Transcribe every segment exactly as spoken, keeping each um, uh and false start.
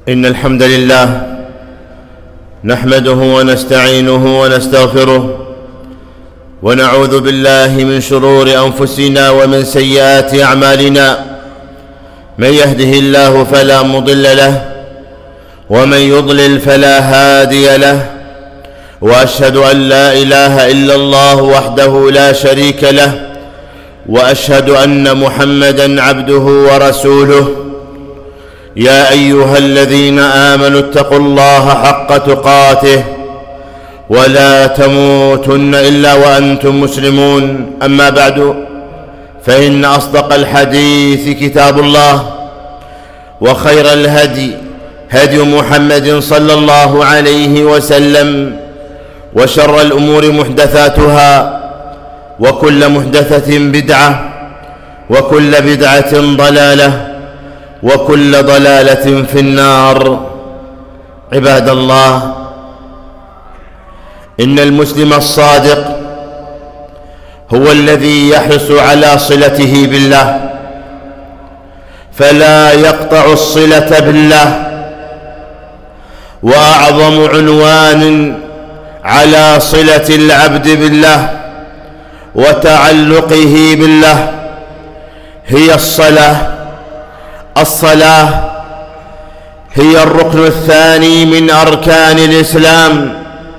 إن الحمد لله نحمده ونستعينه ونستغفره ونعوذ بالله من شرور أنفسنا ومن سيئات أعمالنا. من يهده الله فلا مضل له ومن يضلل فلا هادي له، وأشهد أن لا إله إلا الله وحده لا شريك له، وأشهد أن محمدًا عبده ورسوله. يا أيها الذين آمنوا اتقوا الله حق تقاته ولا تموتن إلا وأنتم مسلمون. أما بعد، فإن أصدق الحديث كتاب الله، وخير الهدي هدي محمد صلى الله عليه وسلم، وشر الأمور محدثاتها، وكل محدثة بدعة، وكل بدعة ضلالة، وكل ضلالة في النار. عباد الله، إن المسلم الصادق هو الذي يحرص على صلته بالله، فلا يقطع الصلة بالله. وأعظم عنوان على صلة العبد بالله وتعلقه بالله هي الصلاة. الصلاة هي الركن الثاني من أركان الإسلام،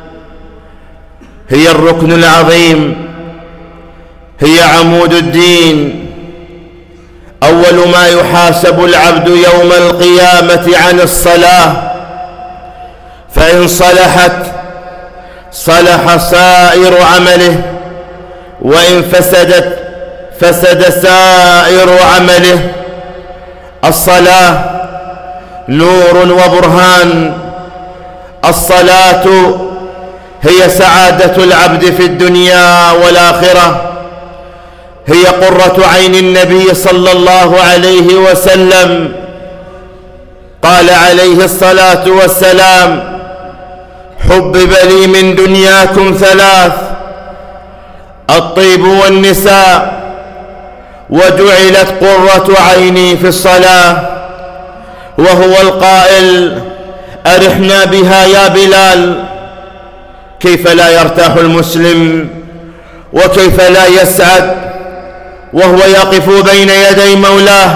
هي الركن العظيم، هي عمود الدين. أول ما يحاسب العبد يوم القيامة عن الصلاة، فإن صلحت صلح سائر عمله، وإن فسدت فسد سائر عمله. الصلاة نور وبرهان. الصلاة هي سعادة العبد في الدنيا والآخرة، هي قرة عين النبي صلى الله عليه وسلم. قال عليه الصلاة والسلام: حبب لي من دنياكم ثلاث: الطيب والنساء، وجعلت قرة عيني في الصلاة. وهو القائل: أرحنا بها يا بلال. كيف لا يرتاح المسلم وكيف لا يسعد وهو يقف بين يدي مولاه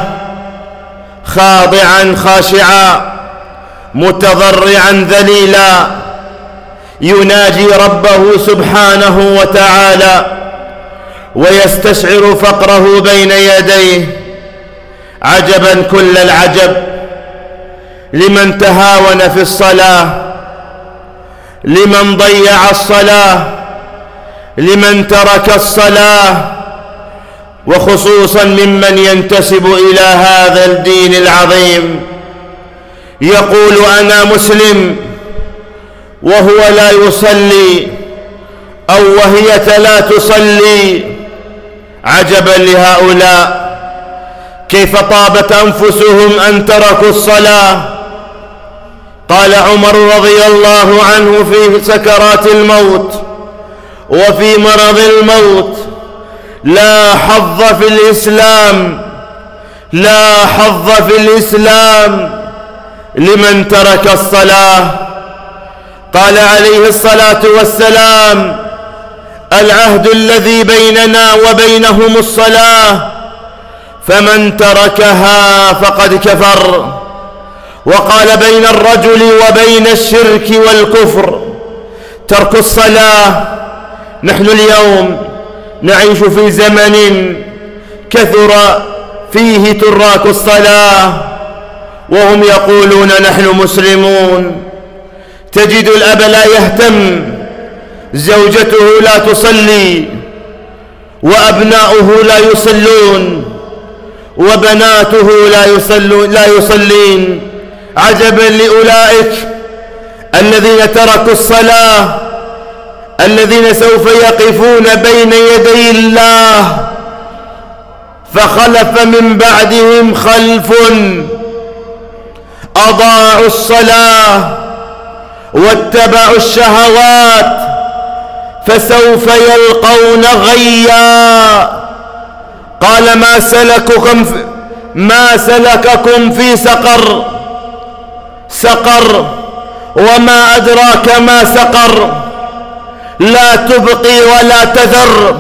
خاضعا خاشعا متضرعا ذليلا، يناجي ربه سبحانه وتعالى ويستشعر فقره بين يديه. عجبا كل العجب لمن تهاون في الصلاة، لمن ضيع الصلاة، لمن ترك الصلاة، وخصوصا ممن ينتسب إلى هذا الدين العظيم. يقول: أنا مسلم، وهو لا يصلي، أو وهي لا تصلي. عجبا لهؤلاء، كيف طابت أنفسهم أن تركوا الصلاة. قال عمر رضي الله عنه في سكرات الموت وفي مرض الموت: لا حظ في الإسلام، لا حظ في الإسلام لمن ترك الصلاة. قال عليه الصلاة والسلام: العهد الذي بيننا وبينهم الصلاة، فمن تركها فقد كفر. وقال: بين الرجل وبين الشرك والكفر ترك الصلاة. نحن اليوم نعيش في زمن كثر فيه تراك الصلاة، وهم يقولون: نحن مسلمون. تجد الأب لا يهتم، زوجته لا تصلي، وأبناؤه لا يصلون، وبناته لا يصلون لا يصلين. عجبا لأولئك الذين تركوا الصلاة، الذين سوف يقفون بين يدي الله. فخلف من بعدهم خلف أضاعوا الصلاة واتبعوا الشهوات، فسوف يلقون غيا. قال: ما سلككم في ما سلككم في سقر؟ سقر وما أدراك ما سقر لا تبقي ولا تذر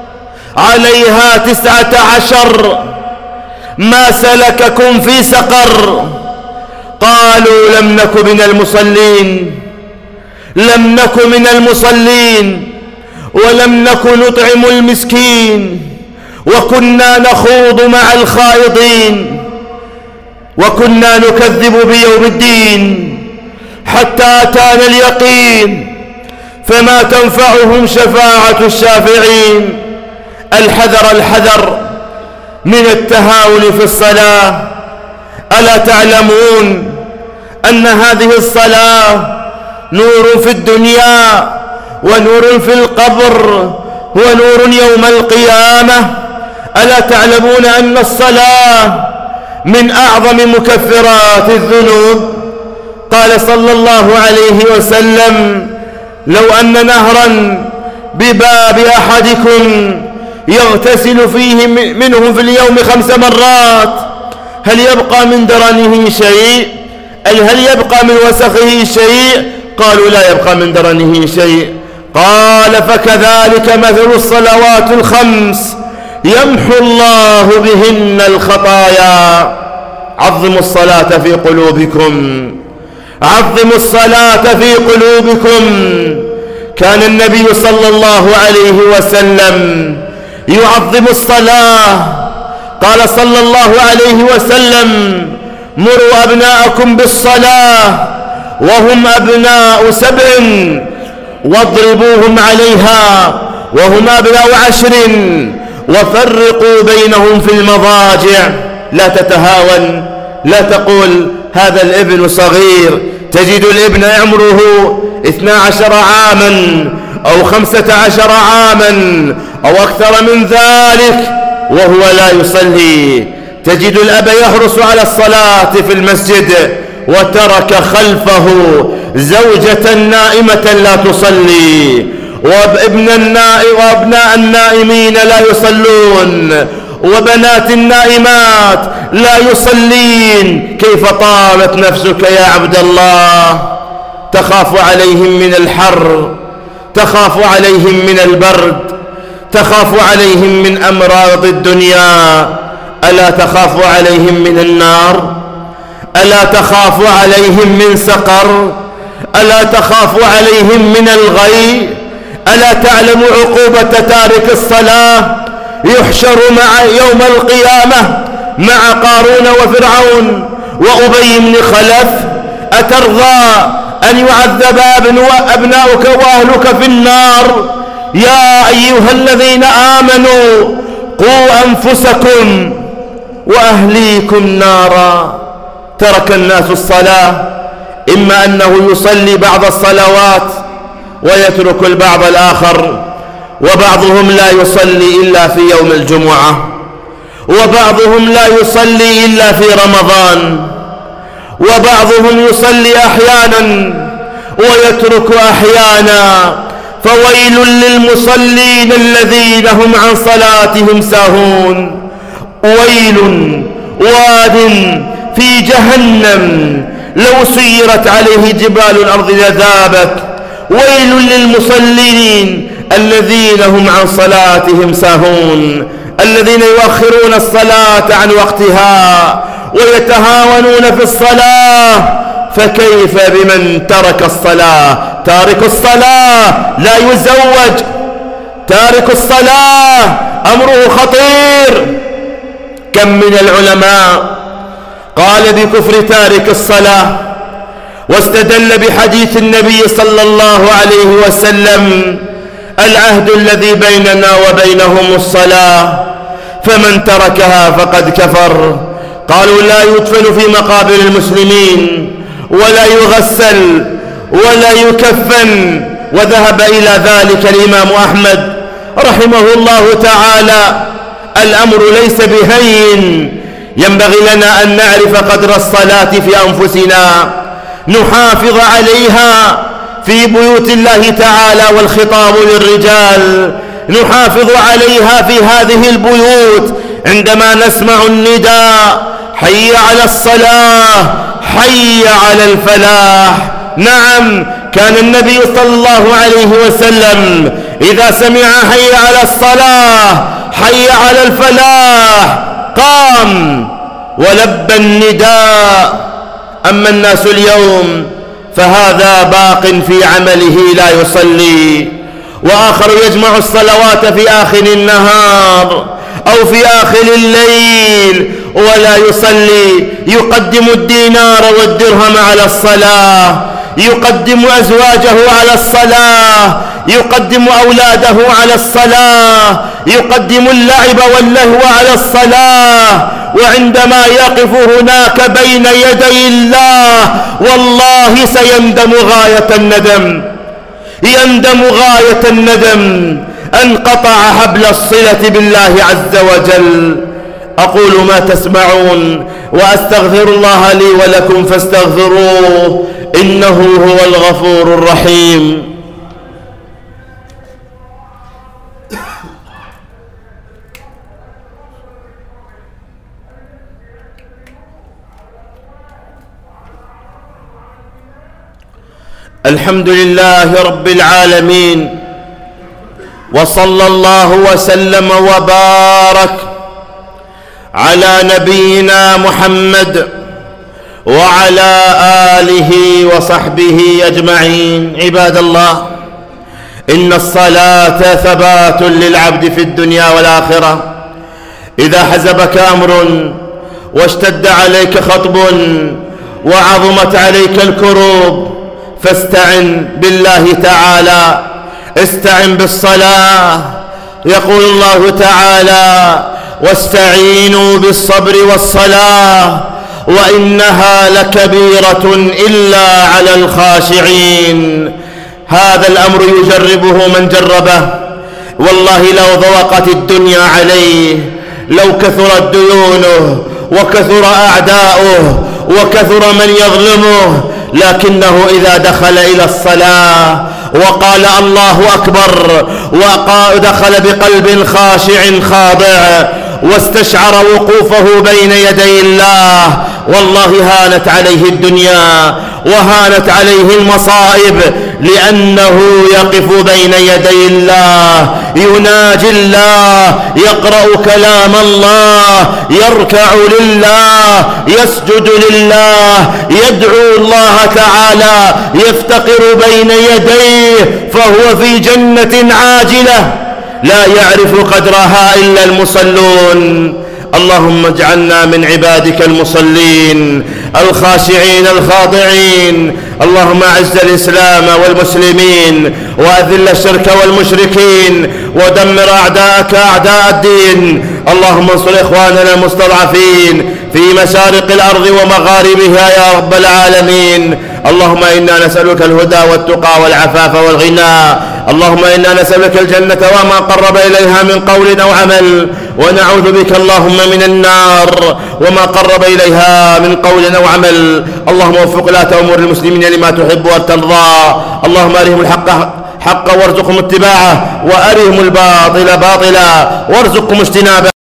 عليها تسعة عشر ما سلككم في سقر قالوا لم نك من المصلين لم نك من المصلين ولم نك نطعم المسكين وكنا نخوض مع الخائضين وكنا نكذب بيوم الدين حتى أتانا اليقين فما تنفعهم شفاعة الشافعين. الحذر الحذر من التهاون في الصلاة. ألا تعلمون أن هذه الصلاة نور في الدنيا ونور في القبر ونور يوم القيامة؟ ألا تعلمون أن الصلاة من أعظم مكفرات الذنوب؟ قال صلى الله عليه وسلم لو أن نهرا بباب أحدكم يغتسل فيه منه في اليوم خمس مرات هل يبقى من درنه شيء؟ أي هل يبقى من وسخه شيء؟ قالوا لا يبقى من درنه شيء. قال فكذلك مثل الصلوات الخمس يمحو الله بهن الخطايا. عظموا الصلاة في قلوبكم، عظموا الصلاة في قلوبكم. كان النبي صلى الله عليه وسلم يعظم الصلاة. قال صلى الله عليه وسلم مروا أبناءكم بالصلاة وهم أبناء سبع واضربوهم عليها وهم أبناء عشر وفرقوا بينهم في المضاجع. لا تتهاون، لا تقول هذا الابن صغير. تجد الابن عمره اثنا عشر عاما أو خمسة عشر عاما أو أكثر من ذلك وهو لا يصلي. تجد الأب يحرص على الصلاة في المسجد وترك خلفه زوجة نائمة لا تصلي وابن النائم وابناء النائمين لا يصلون وبنات النائمات لا يصلين. كيف طالت نفسك يا عبد الله؟ تخاف عليهم من الحر، تخاف عليهم من البرد، تخاف عليهم من أمراض الدنيا. ألا تخاف عليهم من النار؟ ألا تخاف عليهم من سقر؟ ألا تخاف عليهم من الغي؟ ألا تعلم عقوبة تارك الصلاة؟ يحشر مع يوم القيامة مع قارون وفرعون وأبي بن خلف. أترضى أن يعذب أبناؤك وأهلك في النار؟ يا أيها الذين آمنوا قوا أنفسكم وأهليكم نارا. ترك الناس الصلاة، إما أنه يصلي بعض الصلوات ويترك البعض الآخر، وبعضهم لا يصلي إلا في يوم الجمعة، وبعضهم لا يصلي إلا في رمضان، وبعضهم يصلي أحيانا ويترك أحيانا. فويل للمصلين الذين هم عن صلاتهم ساهون. ويل واد في جهنم لو سيرت عليه جبال الأرض لذابت. ويل للمصلين الذين هم عن صلاتهم ساهون، الذين يؤخرون الصلاة عن وقتها ويتهاونون في الصلاة. فكيف بمن ترك الصلاة؟ تارك الصلاة لا يزوج، تارك الصلاة أمره خطير. كم من العلماء قال بكفر تارك الصلاة واستدل بحديث النبي صلى الله عليه وسلم العهد الذي بيننا وبينهم الصلاة فمن تركها فقد كفر. قالوا لا يدفن في مقابر المسلمين ولا يغسل ولا يكفن. وذهب إلى ذلك الإمام أحمد رحمه الله تعالى. الأمر ليس بهين. ينبغي لنا أن نعرف قدر الصلاة في أنفسنا، نحافظ عليها في بيوت الله تعالى، والخطاب للرجال. نحافظ عليها في هذه البيوت عندما نسمع النداء حي على الصلاة، حي على الفلاح. نعم، كان النبي صلى الله عليه وسلم إذا سمع حي على الصلاة حي على الفلاح قام ولبى النداء. أما الناس اليوم فهذا باق في عمله لا يصلي، وآخر يجمع الصلوات في آخر النهار أو في آخر الليل ولا يصلي، يقدم الدينار والدرهم على الصلاة، يقدم أزواجه على الصلاة، يقدم أولاده على الصلاة، يقدم اللعب واللهو على الصلاة، وعندما يقف هناك بين يدي الله والله سيندم غاية الندم، يندم غاية الندم أن قطع حبل الصلة بالله عز وجل. أقول ما تسمعون وأستغفر الله لي ولكم فاستغفروه إنه هو الغفور الرحيم. الحمد لله رب العالمين، وصلى الله وسلم وبارك على نبينا محمد وعلى آله وصحبه أجمعين. عباد الله، إن الصلاة ثبات للعبد في الدنيا والآخرة. إذا حزبك أمر واشتد عليك خطب وعظمت عليك الكروب فاستعن بالله تعالى، استعن بالصلاة. يقول الله تعالى: واستعينوا بالصبر والصلاة وإنها لكبيرة إلا على الخاشعين. هذا الأمر يجربه من جربه. والله لو ضوقت الدنيا عليه، لو كثرت ديونه وكثر أعداؤه وكثر من يظلمه، لكنه إذا دخل إلى الصلاة وقال الله أكبر ودخل بقلب خاشع خاضع واستشعر وقوفه بين يدي الله، والله هانت عليه الدنيا وهانت عليه المصائب، لأنه يقف بين يدي الله، يناجي الله، يقرأ كلام الله، يركع لله، يسجد لله، يدعو الله تعالى، يفتقر بين يديه، فهو في جنة عاجلة لا يعرف قدرها إلا المصلون. اللهم اجعلنا من عبادك المصلين الخاشعين الخاضعين. اللهم اعز الإسلام والمسلمين وأذل الشرك والمشركين ودمر أعداءك أعداء الدين. اللهم انصر إخواننا المستضعفين في مشارق الأرض ومغاربها يا رب العالمين. اللهم إنا نسألك الهدى والتقى والعفاف والغنى. اللهم إنا نسألك الجنة وما قرب إليها من قول أو عمل، ونعوذ بك اللهم من النار وما قرب إليها من قول أو عمل. اللهم وفق ولاة أمور المسلمين لما تحب وترضى. اللهم أرهم الحق حقا وارزقهم اتباعه، وأرهم الباطل باطلا وارزقهم اجتنابه.